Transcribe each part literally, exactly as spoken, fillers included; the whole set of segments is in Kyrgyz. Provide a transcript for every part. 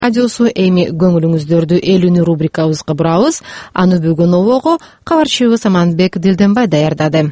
Радиосу эми көңүлүңүздөрдү элүүнү рубрикабызга бурабыз. Аны бүгүн обого кабарчыбыз Аманбек Дилденбай даярдады.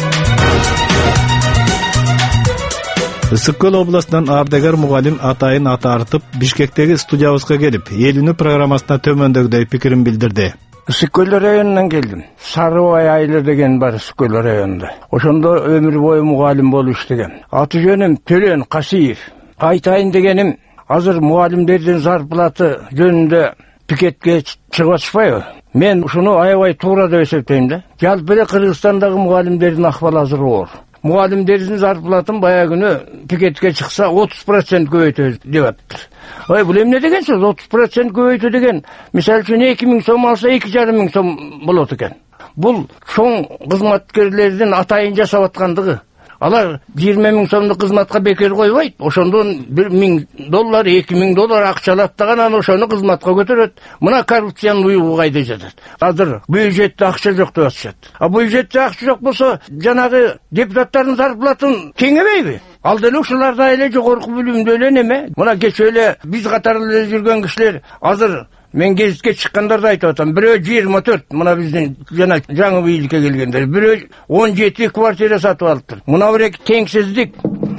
Ысык Көл областынан ардагер мугалим атайын атартып Бишкектеги студиябызга келип, элүүнү программасына төмөндөгүдөй пикирин билдирди. Ысык Көл районунан келдим. Сарыбай айылы деген бар Ысык Көл районунда. Ошондо өмүр бою мугалим болуп иштегем. Аты жөнүм Төлөн Касиев. Айтайын дегеним, азыр мугалимдердин зарплаты жөнүндө пикетке чыгып атышпайбы? Мен ушуну аябай туура деп эсептейм да. Жалпы эле Кыргызстандагы мугалимдердин акыбалы азыр оор. Мугалимдердин зарплатын бая күнү пикетке чыкса отуз процент көбөйтөбүз деп атты. Ой, бул эмне деген сөз? отуз процент көбөйтүү деген, мисалы үчүн эки миң сом алса эки жарым миң сом болот экен. Бул чоң кызматкерлердин атайын жасап аткандыгы. Алар жыйырма миң сомдук кызматка бекер койбойт. Ошондон бир миң доллар, эки миң доллар акча алат даган, анан ошону кызматка көтөрөт. Мына коррупциянын уюлу кайда жатат? Азыр бюджетте акча жок деп атышат. А бюджетте акча жок болсо, жанагы депутаттардын зарплатын кеңейбейби? Ал деле ушуларда эле жогорку бөлүмдө эле неме? Мына кечээ эле биз катары эле жүргөн кишилер азыр мен гезитке чыккандарды айтып атам. Бирөө жыйырма төрт, мына биздин жана жаңы бийликке келгендер. Бирөө он жети квартира сатып алыптыр. Мына бирек теңсиздик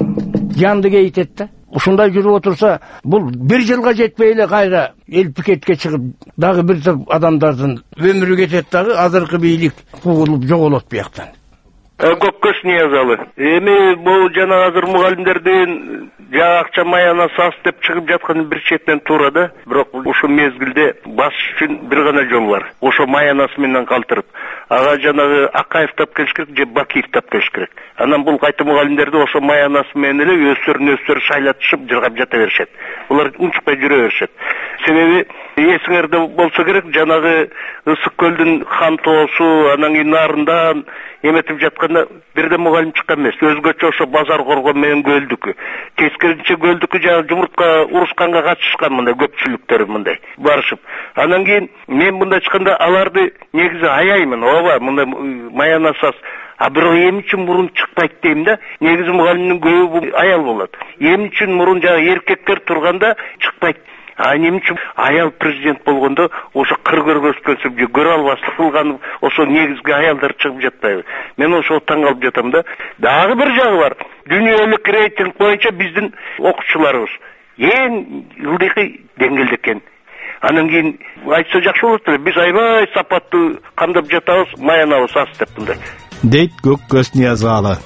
жанды кейтет да. Ушундай жүрүп отурса, бул бир жылга жетпей эле кайра эл пикетке чыгып, дагы бир топ адамдардын өмүрү кетет дагы, азыркы бийлик кугулуп жоголот бияктан. Көккөс Ниязалы. Эми бул жана азыр мугалимдердин жа акча маяна сас деп чыгып жатканы бир четинен туура да. Бирок ушул мезгилде басыш үчүн бир гана жол бар. Ошо маянасы менен калтырып, ага жанагы Акаев тап келиш керек же Бакиев тап келиш керек. Анан бул кайта мугалимдерди ошо маянасы менен эле өздөрүн өздөрү шайлатышып жыргап жата беришет. Булар унчукпай жүрө беришет. Себеби эсиңерде болсо керек, жанагы Ысык Көлдүн Хан тоосу, анан кийин нарындан эметип жатканда бирде мугалим чыккан эмес. Өзгөчө ошо базар коргон менен Көлдүкү. Тескеринче Көлдүкү жана жумуртка урушканга катышкан мындай көпчүлүктөр мындай барышып. Анан кийин мен мында чыкканда аларды негизи аяймын. Ооба, мындай маянасас. А бирок эмне үчүн мурун чыкпайт дейм да. Негизи мугалимдин көбү аял болот. Эмне үчүн мурун жана эркектер турганда чыкпайт. А эмне үчүн аял президент болгондо ошо кыр көргөзгөнсүп же көрө албаслык кылган ошо негизги аялдар чыгып жатпайбы? Мен ошого таң калып жатам да. Дагы бир жагы бар. Дүйнөлүк рейтинг боюнча биздин окуучуларыбыз эң ылдыйкы деңгээлде экен. Анан кийин айтса жакшы болот эле. Биз аябай сапаттуу кандап жатабыз, маянабыз аз деп мындай. Дейт Көккөс Ниязалы.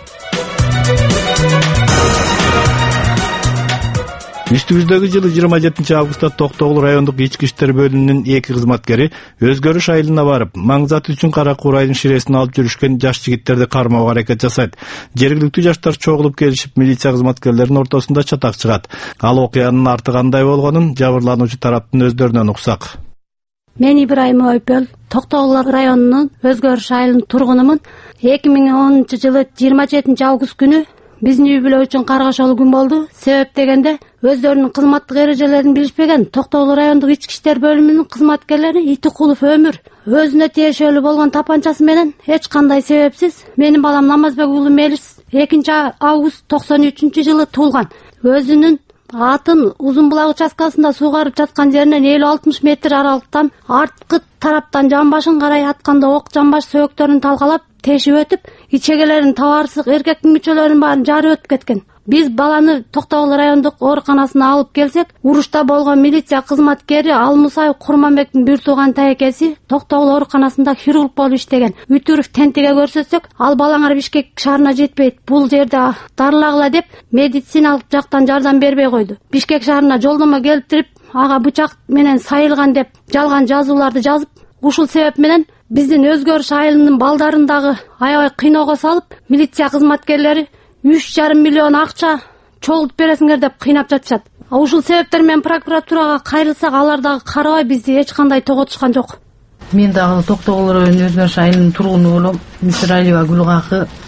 Үстүбүздөгү жылы жыйырма жетинчи августта Токтогул райондук ички иштер бөлүмүнүн эки кызматкери өзгөрүш айылына барып, маңзаты үчүн кара курайдын ширесин алып жүрүшкөн жаш жигиттерди кармоого аракет жасайт. Жергиликтүү жаштар чогулуп келишип, милиция кызматкерлеринин ортосунда чатак чыгат. Ал окуянын арты кандай болгонун жабырлануучу тараптын өздөрүнөн уксак. Мен Ибраим Ойпел, Токтогул районунун Өзгөрүш айылынын тургунумун. эки миң онунчу жылы жыйырма жетинчи август күнү биздин үй бүлө үчүн каргашалуу күн болду. Себеп дегенде, өздөрүнүн кызматтык эрежелерин билишпеген Токтогул райондук ички иштер бөлүмүнүн кызматкерлери Итикулов Өмүр өзүнө тиешелүү болгон тапанчасы менен эч кандай себепсиз менин балам Намазбек уулу Мелис экинчи август токсон үчүнчү жылы туулган. Өзүнүн атын Узун булак участкасында суугарып жаткан жеринен элүү алтымыш метр аралыктан арткы тараптан жамбашын карай атканда ок жамбаш сөйөктөрүн талкалап тешип өтүп, ичегелерин, табарсык эркектин мүчөлөрүнүн баарын жарып өтүп кеткен. Биз баланы Токтогул райондук ооруканасына алып келсек, урушта болгон милиция кызматкери Алмусай Курманбектин бир тууган тайекеси Токтогул ооруканасында хирург болуп иштеген Үтүров Тентиге көрсөтсөк, ал балаңар Бишкек шаарына жетпейт, бул жерде дарылагыла деп медициналык жактан жардам бербей койду. Бишкек шаарына жолдомо келиптирип, ага бычак менен сайылган деп жалган жазууларды жазып, ушул себеп менен биздин Өзгөрүш айылынын балдарындагы аябай кыйноого салып, милиция кызматкерлери үч жарым миллион акча чогултуп бересиңер деп кыйнап жатышат. А ушул себептер менен прокуратурага кайрылсак, алар дагы карабай бизди эч кандай тоготушкан жок. Мен дагы Токтогул районунун Өзгөрүш айылынын тургуну болом. Мисралиева Гүлгакы.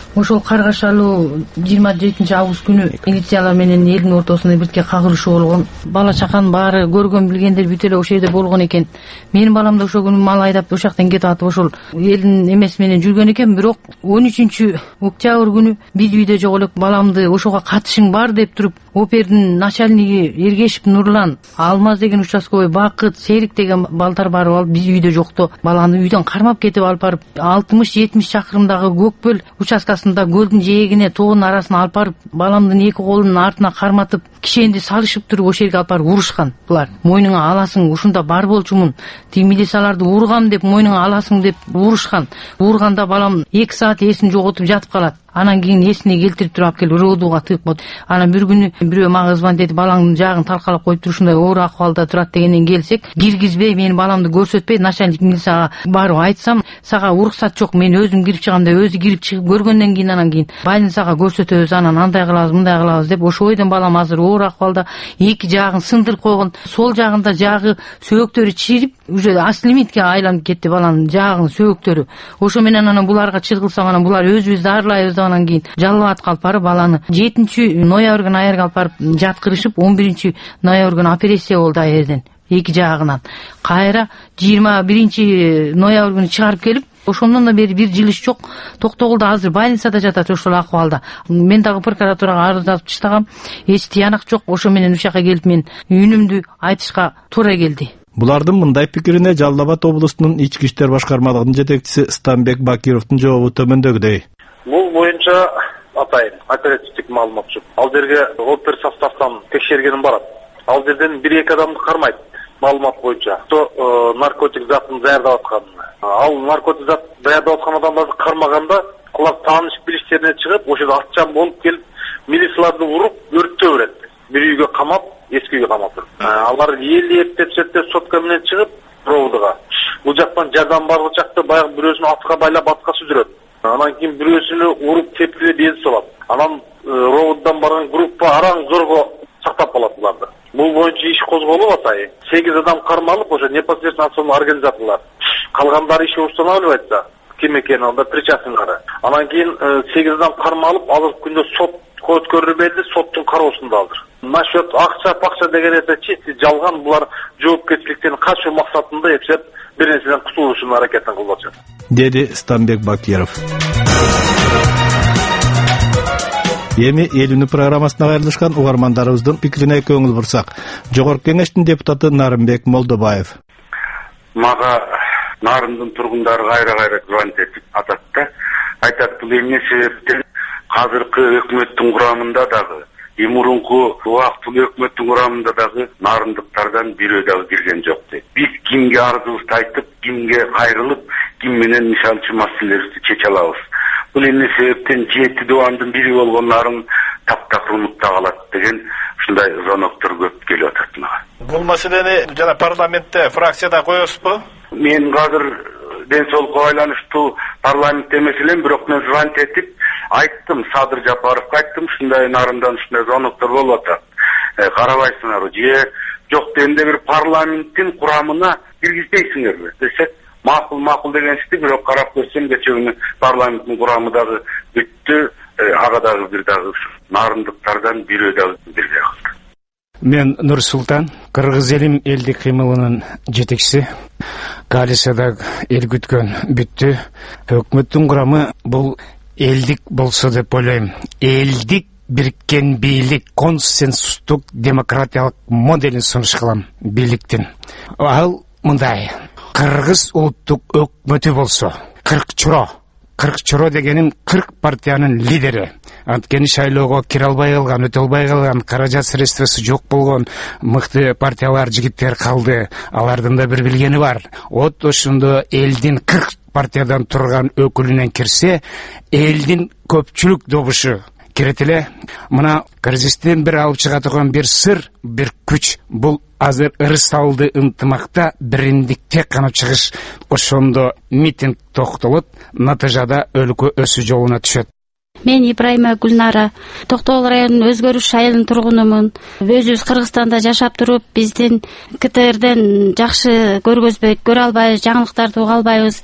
ошол Каргашалуу жыйырма жетинчи август күнү милициялар менен элдин ортосунда бирке кагылышуу болгон. Бала чаканын баары көргөн билгендер бүт эле ошол жерде болгон экен. Менин балам да ошол күнү мал айдап ошол жактан кетип атып ошол элдин эмеси менен жүргөн экен. Бирок он үчүнчү октябрь күнү биз үйдө жок элек. Баламды ошого катышың бар деп туруп опердин начальниги Эргешев Нурлан, Алмаз деген участковой, Бакыт, Серик деген балдар барып алып биз үйдө жокто баланы үйдөн кармап кетип алып барып алтымыш жетимиш чакырымдагы Көкбөл участкасында көлдүн жээгине тоонун арасына алып барып баламдын эки колунун артына карматып кишенди салышып туруп ошол жерге алып барып урушкан. Булар мойнуңа аласың, ушунда бар болчумун, тиги милицияларды ургам деп мойнуңа аласың деп урушкан. Урганда балам эки саат эсин жоготуп жатып калат. Анан кийин эсине келтирип туруп келип родуга тыгып коет. Анан бир күнү бирөө мага звонить этип балаңдын жаагын талкалап коюп туруп ушундай оор акыбалда турат дегенден келсек, киргизбей менин баламды көрсөтпөй начальник милицияга барып айтсам, сага уруксат жок, мен өзүм кирип чыгам деп өзү кирип чыгып көргөндөн кийин анан кийин больницага көрсөтөбүз, анан андай кылабыз, мындай кылабыз деп ошол бойдон балам азыр оор акыбалда, эки жаагын сындырып койгон. Сол жагында жаагы сөөктөрү чирип, уже аслимитке айланып кетти баланын жаагынын сөөктөрү. Ошо менен анан буларга чыргылсам, анан булар өзүбүз дарылайбыз. Анан кийин жалал абадка алып барып баланы жетинчи ноябрь күнү аярга алып барып жаткырышып, он биринчи ноябрь күнү операция болду аерден эки жаагынан. Кайра жыйырма биринчи ноябрь күнү чыгарып келип, ошондон да бери бир жыл иш жок. Токтогулда азыр больницада жатат ошол акыбалда. Мен дагы прокуратурага арыз жазып таштагам. Эч тыянак жок. Ошо менен ушул жака келип мен үнүмдү айтышка туура келди. Булардын мындай пикирине Жалал Абад облусунун ички иштер башкармалыгынын жетекчиси Станбек Бакировдун жообу төмөндөгүдөй. Бул боюнча атайын оперативдик маалымат жок. Ал жерге опер составтан текшергеним барат. Ал жерден бир эки адамды кармайт маалымат боюнча. То наркотик затын даярдап атканын. Ал наркотик зат даярдап аткан адамдарды кармаганда алар тааныш билиштерине чыгып, ошол атчан болуп келип, милицияларды уруп, өрттөө берет. Бир үйгө камап, эски үйгө камап туруп. Алар элүү эптеп сеттеп сотка менен чыгып, проводуга. Бул жактан жардам баргы жакта баягы бирөөсүн атка байлап атка сүдүрөт. Анан кийин бирөөсүнө уруп тепкилеп ез салат. Анан роводдон барган группа араң зорго сактап калат буларды. Бул боюнча иш козголуп атайын. сегиз адам кармалып, ошо непосредственно основной организаторлар. Калгандары иши устанавливать айтса, ким экени анда причастныйлары. Анан кийин сегиз адам кармалып, азыркы күндө сот өткөрүлбөдү, соттун кароосунда азыр. Насчет акча пакча деген нерсе чисти жалган, булар жоопкерчиликтен качуу максатында эпсеп бир нерседен кутулушунун аракетин кылып атышат, деди Станбек Бакиров. Эми элүүнү программасына кайрылышкан угармандарыбыздын пикирине көңүл бурсак, Жогорку Кеңештин депутаты Нарымбек Молдобаев. Мага Нарымдын тургундары кайра-кайра звонить этип атат да, айтат, бул эмне себептен азыркы өкмөттүн курамында дагы, мурунку убактылуу өкмөттүн курамында дагы нарымдыктардан бирөө дагы кирген жок дейт. Биз кимге арызыбызды айтып, кимге кайрылып, ким менен мисалчы маселелерибизди чече алабыз. Бул эмне себептен жети дубандын бири болгон нарым таптакырмыкта калат деген ушундай звоноктор көп келип атат мага. Бул маселени жана парламентте, фракцияда коесузбу? Мен азыр ден соолукка байланыштуу парламентте эмес элем, бирок мен звонить этип айттым, Садыр Жапаровго айттым, ушундай нарымдан ушундай звоноктор болуп атат. Карабайсыңарбы же жок дегенде бир парламенттин курамына киргизбейсиңерби десек, макул макул дегенсизди, бирок карап көрсөм кече күнү парламенттин курамы дагы бүттү, ага дагы бир дагы нарымдыктардан бирөө дагы бирге калды. Мен Нур Султан, Кыргыз элим элдик кыймылынын жетекчиси. Коалицияда эл күткөн бүттү. Өкмөттүн курамы бул элдик болсо деп ойлойм. Элдик бириккен бийлик, консенсустук демократиялык моделин сунуш кылам бийликтин. Ал мындай: Кыргыз улуттук өкмөтү болсо, кырк чуро. кырк чуро дегеним кырк партиянын лидери. Анткени шайлоого кире албай калган, өтө албай калган, каражат средствосу жок болгон мыкты партиялар, жигиттер калды. Алардын да бир билгени бар. Вот ошондо элдин кырк партиядан турган өкүлүнөн кирсе, элдин көпчүлүк добушу кирет эле. Мына кризистен бир алып чыга турган бир сыр, бир күч. Бул азыр ырысалды ынтымакта бириндикте канып чыгыш. Ошондо митинг токтолот, натыйжада өлкө өсүү жолуна түшөт. Мен Ибраимова Гүлнара, Токтогул районунун Өзгөрүш айылынын тургунумун. Өзүбүз Кыргызстанда жашап туруп, биздин КТРден жакшы көргөзбөйт, көрө албайбыз, жаңылыктарды уга албайбыз.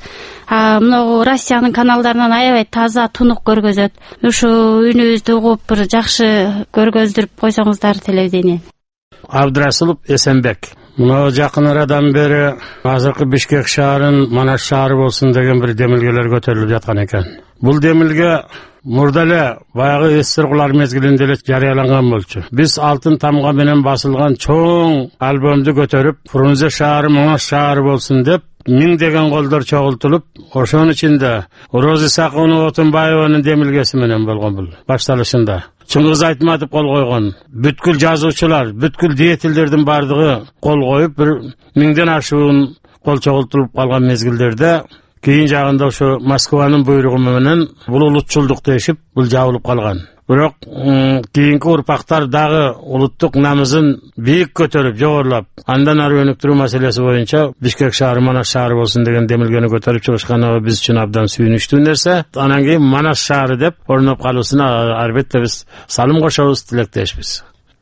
Мына Россиянын каналдарынан аябай таза, тунук көргөзөт. Ушу үнүбүздү угуп, бир жакшы көргөздүрүп койсоңуздар телевидение. Абдрасулов Эсенбек. Мына жакын арадан бери азыркы Бишкек шаарын Манаш шаары болсун деген бир демилгелер көтөрүлүп жаткан экен. Бул демилге мурда эле баягы эс-сыргылар мезгилинде эле жарыяланган болчу. Биз алтын тамга менен басылган чоң альбомду көтөрүп, Фрунзе шаары Манаш шаары болсун деп миңдеген колдор чогултулуп, ошонун ичинде Роза Исаковна Отунбаеванын демилгеси менен болгон бул башталышында. Чыңгыз Айтматов кол койгон. Бүткүл жазуучулар, бүткүл деятелдердин бардыгы кол коюп, бир миңден ашуун кол чогултулуп калган мезгилдерде кийин жагында ошо Москванын буйругу менен бул улутчулдук дешип, бул жабылып калган. Бирок кийинки урпактар дагы улуттук намысын бийик көтөрүп, жогорулап, андан ары өнүктүрүү маселеси боюнча Бишкек шаары Манаш шаары болсун деген демилгени көтөрүп чыгышканы биз үчүн абдан сүйүнүчтүү нерсе. Анан кийин Манаш шаары деп орноп калуусуна албетте биз салым кошобуз, тилектешпиз.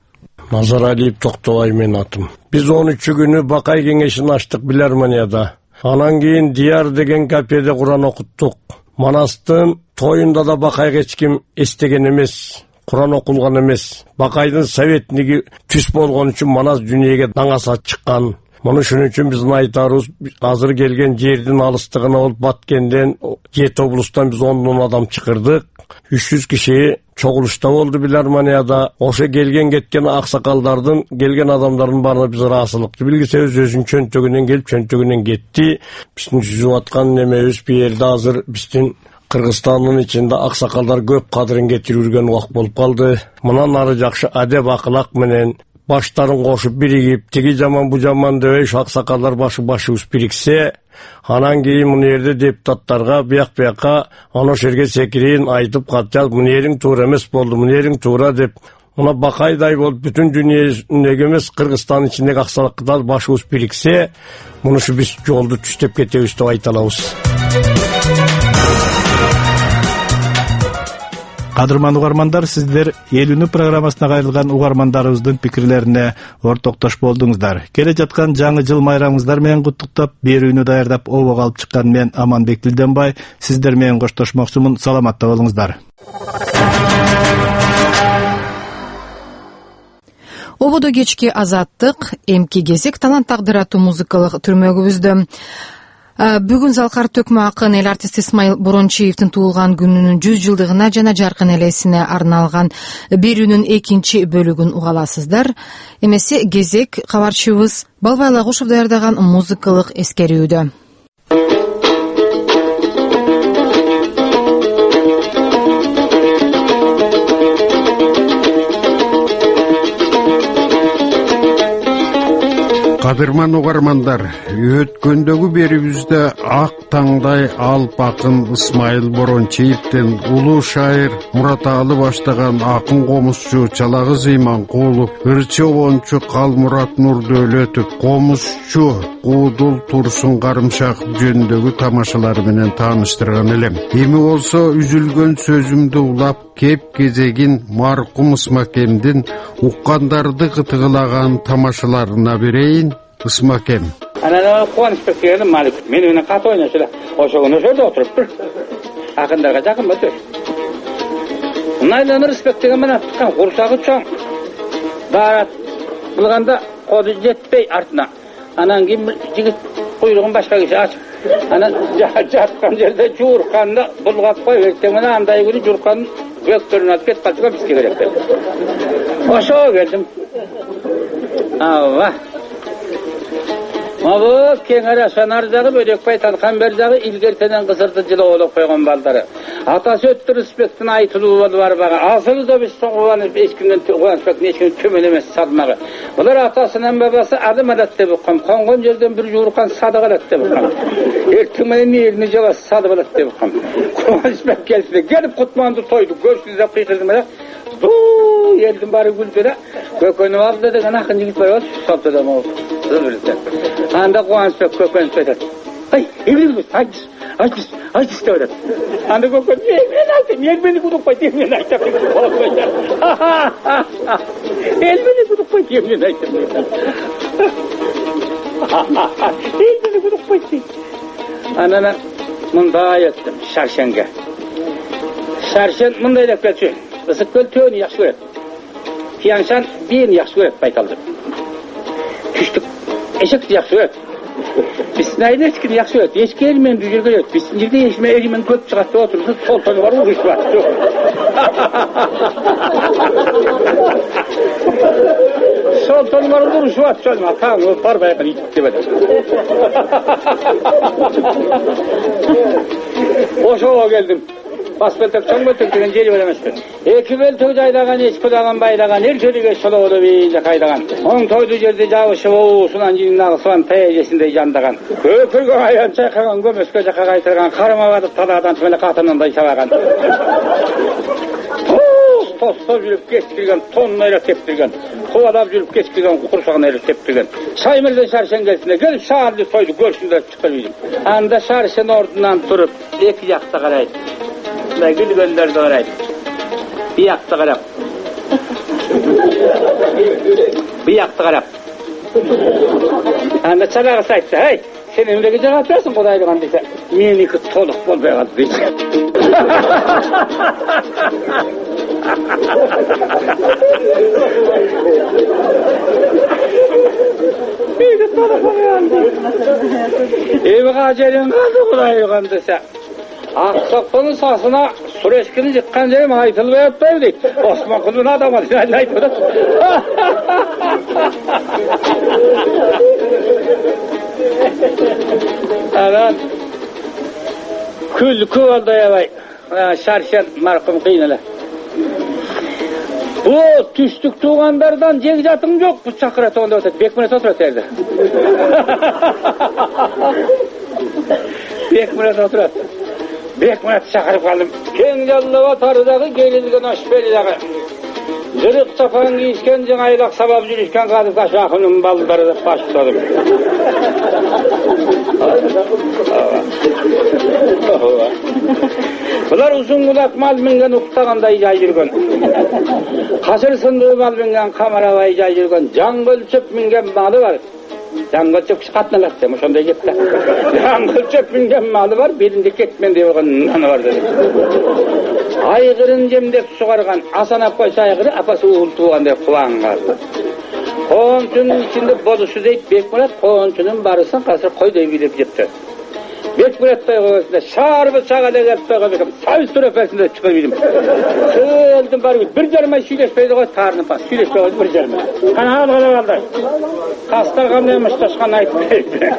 Назаралиев Токтогай менин атым. Биз он үчү күнү Бакай кеңешин ачтык Биларманияда. Анан кийин Дияр деген кафеде Куран окуттук. Манастын тоюнда да Бакайга эч ким эстеген эмес, Куран окулган эмес. Бакайдын советниги түз болгон үчүн Манас дүйнөгө даңаса чыккан. Муну ушун үчүн биздин айтарыбыз, азыр келген жердин алыстыгына болуп Баткенден, жети облустан биз ондон адам чакырдык. үч жүз киши чогулушта болду Биларманияда. Ошо келген кеткен аксакалдардын, келген адамдардын баарына биз ыраазычылыкты билгисебиз, өзүнүн чөнтөгүнөн келип, чөнтөгүнөн кетти. Биздин жүзүп аткан немебиз бу жерде азыр биздин Кыргызстандын ичинде аксакалдар көп кадырын кетирүүргөн убак болуп калды. Мындан ары жакшы адеп акылак менен баштарын кошуп биригип, тиги жаман бу жаман дебей, аксакалдар башы башыбыз бириксе, анан кийин муну жерде депутаттарга бияк-биякка аны жерге секирин айтып кат жазып, муну жериң туура эмес болду, муну жериң туура деп, мына Бакайдай болуп бүтүн дүйнөгө эмес, Кыргызстан ичиндеги аксакалдар башыбыз бириксе, мунушу биз жолду түштөп кетебиз деп айта алабыз. Кадырман угармандар, сиздер Эл үнү программасына кайрылган угармандарыбыздын пикирлерине ортоктош болдуңуздар. Келе жаткан жаңы жыл майрамыңыздар менен куттуктап, берүүнү даярдап обого алып чыккан мен Аманбек Дилденбай сиздер менен коштошмокчумун. Саламатта болуңуздар. Ободо кечки азаттык, эмки кезек талант тагдыр аттуу музыкалык түрмөгүбүздө. Бүгүн Залкар Төкмө акын эл артисти Исмайыл Борончиевдин туулган күнүнүн жүз жылдыгына жана жаркын элесине арналган берүүнүн экинчи бөлүгүн угаласыздар. Эмесе кезек кабарчыбыз Балбай Лагушев даярдаган музыкалык эскерүүдө. Кадырман угармандар, өткөндөгү берүүбүздө ак таңдай алп акын Исмайыл Борончиевден улуу шайыр Мураталы баштаган акын комузчу Чалагыз Иманкулов, ырчы обончу Калмурат Нурдөөлөтов, комузчу Куудул Турсун Карымшак жөнүндөгү тамашалары менен тааныштырган элем. Эми болсо үзүлгөн сөзүмдү улап, кеп кезегин маркум Исмакемдин уккандарды кытыгылаган тамашаларына берейин. Исмакем. Анан кубанычбек деген Малик мени менен кат ойношот эле. Ошогун ошо жерде отуруп бир акындарга жакын өтө. Найлан Рысбек деген менен чыккан курсагы чоң. Барат кылганда коду жетпей артына. Анан кийин жигит куйругун башка киши ачып, анан жаткан жерде жуурканда булгап коюп, эртең менен андай күнү жууркан бөктөрүн алып кетип калса бизге керек деп. Ошо келдим. Ава. Мабы кең арашан аржагы бөдөкбай талкан бер жагы илгертенен кысырды жылы олуп койгон балдары. Атасы өттү Рысбектин айтылуу болуп барбагы. Асылы да биз соңгуанып эч кимден Кубанычбектин эч ким төмөн эмес садмагы. Булар атасынын бабасы адым алат деп уккан, конгон жерден бир жууркан садык алат деп уккан. Эртең менен элини жабас садык алат деп уккан. Кубанычбек келди, келип кутманды тойду, көчтү деп кыйкырды менен. Бу элдин баары күлдү да, көкөнүп алды деген акын жигит бар болчу, сопто да могу. Анда Кубанычбек көкөнүп айтат. Ай, эмне айт. Ayt, ayt işte öyle. Anda kökön, men aytayım, el beni kudukpay diye men aytayım. El beni kudukpay diye men aytayım. El beni kudukpay diye. Anana mınday ettim, Şarşen'ge. Şarşen mınday dep kelçü. Isık göl töөнü yaxşı görет. Tiyanşan birini yaxşı görет baytaldı. Küçtük eşekti yaxşı görет. Bisnayda eskini yaxşı görет. Eski elmen düzür görет. Bisnayda eşme elimen köp çıkarttı oturursa sol tonu var uğruş var. Sol tonu var uğruş var. Çözme tamam o parba yakın hiç demedi. Oşoğa geldim. Basbeltek, çoğbeltek degen jeri veremezdi. Eki beltek jaylagan, eski dagan baylagan, erkeliге şoloğuda beyle kaylagan. On toydu jerde jabışı boğusundan jinin sıvan peyejesinde jandagan. Köpürgön ayan çaykagan, gömöskö jaka kaytırgan, karıma batıp taladan tümele katınınday sabagan. Toz, toz, toz jürüp geçkirgen, tonlayla teptirgen. Kovadap jürüp geçkirgen, kursağına teptirgen. Saymirden Şarşen gelsinde, gelip sağırlı toydu, görsünler çıkırıydım. Anda Şarşen ordundan turup, iki yakta karaydı. Gül gönderdi oraydı. Bir yaktı karab. Bir yaktı karab. Anda çalağı sayıttı. Hey, sen emreki cevap versin kodaylıgan deyse. Meniki toluk bol beğadı deyse. Meniki toluk bol beğadı deyse. Evi kaçerin kaldı kodaylıgan deyse. Aksakpanın sasına Sureşkini yıkkan jerim aytılıp ötpeydi deydi. Osman Kudun adamı deydi. Aytılıp. Anan kül kıvalda yavay. Şarşen markum kıynala. Bu tüstük tuğanlardan jegjatın yok. Bu çakırat onda ötedi. Bekmine oturat erdi. Bekmine oturat. Bekmine çakırıp kaldım. Ken yallıva tarıdağı gelilgen aşbelidağı. Zırık sapan giyişken cınaylak sabab jürüşken kadı taşakının balları da başladım. Bular uzun kulak mal mingen uktağında jay jürgön. Kasır sındığı mal mingen kameravay jay jürgön. Jangıl çöp mingen malı var. Jangıl çöp çıkartnalar demiş, onda gitti. Jangıl çöp mingen malı var, birinde ketmen diye nanı var dedi. Aygırın jemdep sugargan, Hasan apaysa aygırı, apası uğul tuğan dep kuvan kaldı. Koğunçunun içinde bozusu deyip Bekmurat, koğunçunun barısın kasır koy deyip bilip gitti. Bekmurat dayıgısında şarabı çağala gelip dayıgısında savüstür öpesinde çıkabildim. Kıldım bari bir jarma süyleşpeydi koy tarını pas, süyleşpeydi bir jarma. Kana al kala kaldı. Kastar kamlaymış taşkan ayıp deyip.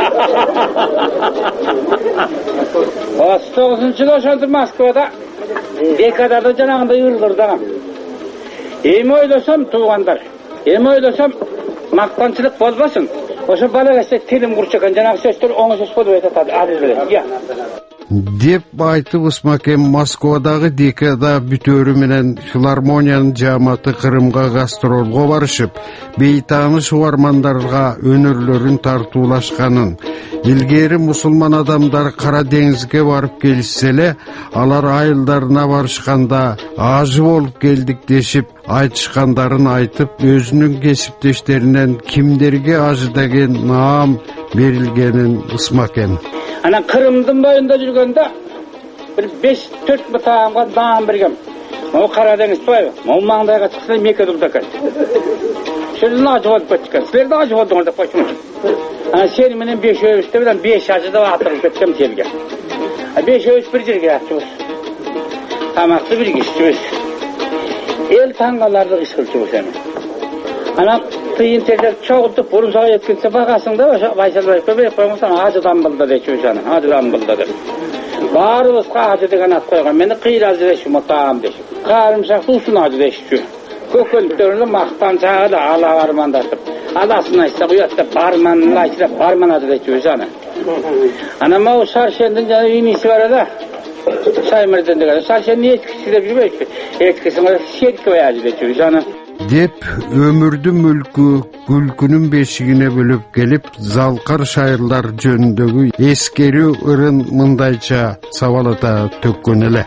otuz to'qqizinchi yılı oşandı Moskvada dekadarda janagında yıldırdım. Emi oylosam tuğanlar, emi oylosam maktançılık bozmasın. Oşo bala geçse tilim kurçakan janagı sözdür oňa söz bolup etadi adil bilen. Ya. Деп айтып ысмакен Москвадагы декада бүтөрү менен филармониянын жааматы Кырымга гастролго барышып, бейтааныш угармандарга өнөрлөрүн тартуулашканын, илгери мусулман адамдар Кара деңизге барып келишсе эле, алар айылдарына барышканда ажы болуп келдик дешип айтышкандарын айтып, өзүнүн кесиптештеринен кимдерге ажы деген наам берилгенин ысмакен. Ana Kırım'dın boyunda жүргөндө bir beş dört bıtağımga dağım birgem. O Karadeniz toyu. O mağdayga çıksa Mekke durdu ekan. Şöyle acı oldu ketken. Sizler de acı oldu orada koşmuş. Ana sen menen beş öğüşte bilen beş acıda atırıp ketkem telge. beş öğüş bir jerge atçыбыз. Tamakты bir kişçыбыз. El tangalarda ışkılçыбыз emin. Ana tıyın terler çoğultup burun sağa yetkilse bakasında Baysalbay köpek koymasan acıdan buldu deyçi canım, acıdan buldu deyçi. Barımızga acı degen at koygan, meni kıyır acı deyçi mutam deyçi. Karımşaklı usun acı deyçi. Kökölüklerini maktan çağı da ala varmandatıp. Alasına işte kuyatta barmanla işte barman acı deyçi canım. Anama o Şarşen'den canı iğnisi var da. Saymirden degen, Şarşen niye etkisi de bilmiyor ki? Etkisine şerki ve acı deyçi canım. деп өмүрдү мүлкү күлкүнүн бешигине бөлөп келип залкар шайырлар жөнүндөгү эскерүү ырын мындайча сабалата төккөн эле.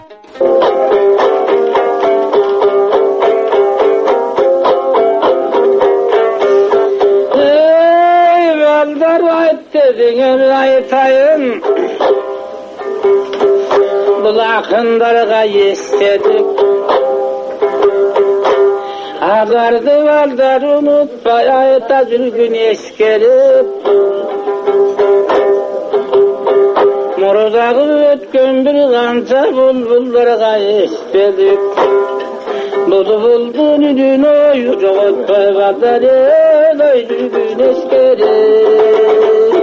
Ey balдар айтты деңер айтайын, бұл ақындарға естетіп, Ағарды балдар ұмытпай айта жүргін ескеріп, Мұрдағы өткен бір қанша бұлбұлдарға еспедік. Бұлбұлдың үнін ойы жоғытпай балдар ел ой жүргін ескеріп.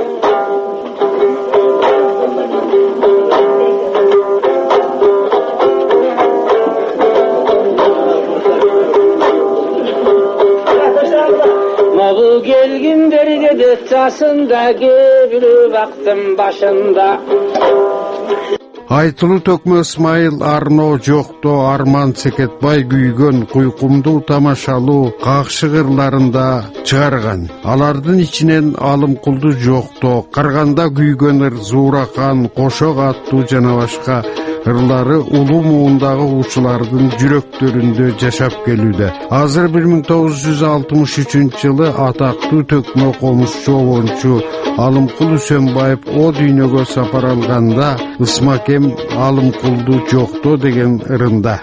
Moğul gelginlerge de çasında gebiri baktım başında. Айтылуу Төкмө Ысмайыл Арно жокто Арман Секетбай күйгөн куйкумдуу тамашалуу какшы кырларында чыгарган. Алардын ичинен Алымкулду жокто, Карганда күйгөн ыр Зууракан, Кошок аттуу жана башка ырлары улуу муундагы уучулардын жүрөктөрүндө жашап келүүдө. Азыр бир миң тогуз жүз алтымыш үчүнчү жылы атактуу төкмө комузчу обончу Алымкул Үсөнбаев о дүйнөгө сапар алганда Ысмакем Алымкулду жокто деген ырында.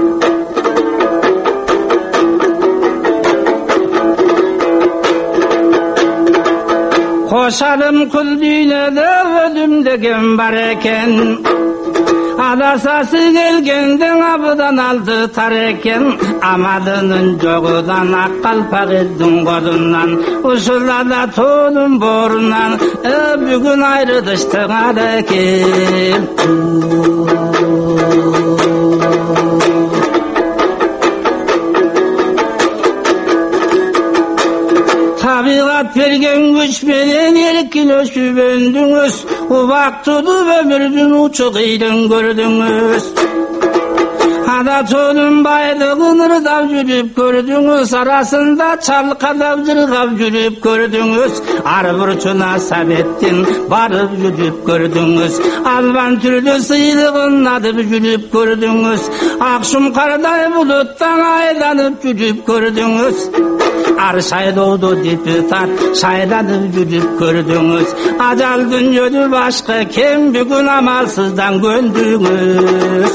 Koş Alımkul dünyada ölüm degen var eken, Adasası gelgenden abıdan aldı tar eken, Amadının joğudan akkalpak eddin kodundan, Usulada tonun borundan, e, Bugün ayrı dıştığar eken. Tabiat vergen güç menen erkin ösüp öndüңүz, Ubak tutup ömürdün uçu kıydın gördüңүz. Ada tonun baydığın ırdav жүрüp gördüңүz, Arasında çalkadav jırgav жүрüp gördüңüz. Ar burçuna sabettin barıp жүрüp gördüңüz. Alban türlü sıylığın adıp жүрüp gördüңüz. Akşum karday buluttan aylanıp жүрüp gördüңüz. Ar saydoğdu deputat saydanıp жүрüp gördüңüz. Ajal dünyödü başka kim bugün amalsızdan göndüңüz.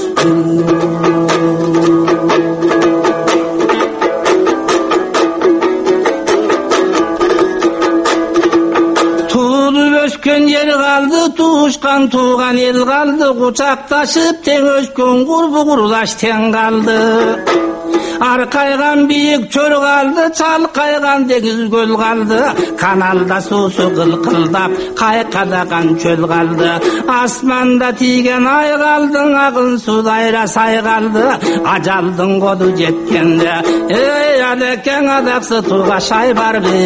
Tuğulup ösken yer kaldı, tuğuşkan tuğan el kaldı, Kucaktaşıp ten ösken kurbu kurulaş ten kaldı. Arkaygan büyük çöl kaldı, çalkaygan deniz göl kaldı, Kanalda susu kılkıldap, kaykadagan çöl kaldı. Asmanda tiygen ay kaldın, akın sudayra say kaldı, Acaldın kodu jetkende, ey adeken adaksı tuğa şay var be.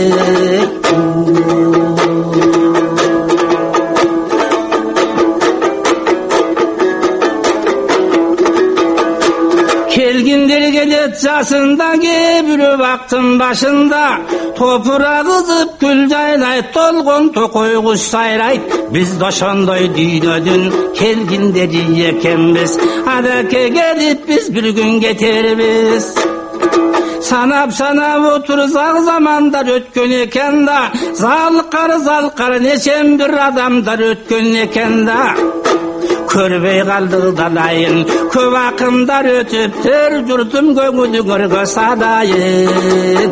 Kelginderge det jasında gebiri baktım başında, Toprağı kızıp gül jaylay tolgon tokoy kuş sayrayt. Biz doşondoy düynödün kelginderi ekenbiz, Adake gelip biz bir gün getirbiz. Sanap sanap otursak zamandar ötkön eken da, Zalkar zalkar neçen bir adamdar ötkön eken da. Körbey kaldı dalayın, köp akımdar ötüptür, Jurtum göңülü görgö sadayın.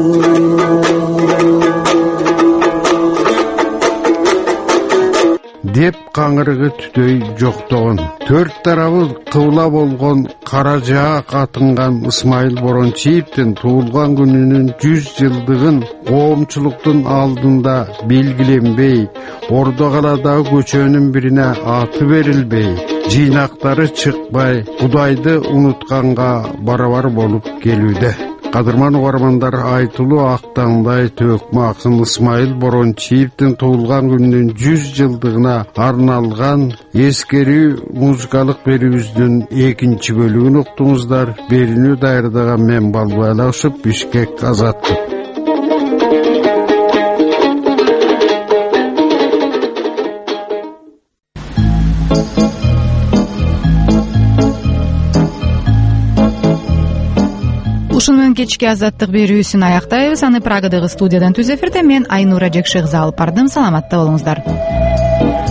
деп каңырыгы түтөй жоктогон, төрт тарабы кыбла болгон кара жаак атынган Ысмайыл Борончиевдин туулган күнүнүн жүз жылдыгын коомчулуктун алдында белгиленбей, Ордо каладагы көчөнүн бирине аты берилбей, жыйнактары чыкпай, Кудайды унутканга барабар болуп келүүдө. Кадырман угармандар, айтылуу Актаңбай Төкмө акын Исмайыл Борончиевдин туулган күнүнүн жүз жылдыгына арналган эскерүү музыкалык берүүбүздүн экинчи бөлүгүн уктуңуздар. Берүүнү даярдаган мен Балбай Алашев, Бишкек, Азаттык. Ушуну менен кечки Азаттык берүүсүн аяктайбыз. Аны Прагадагы студиядан түз эфирде мен Айнура Жекшегиза алып бардым. Саламатта болуңуздар.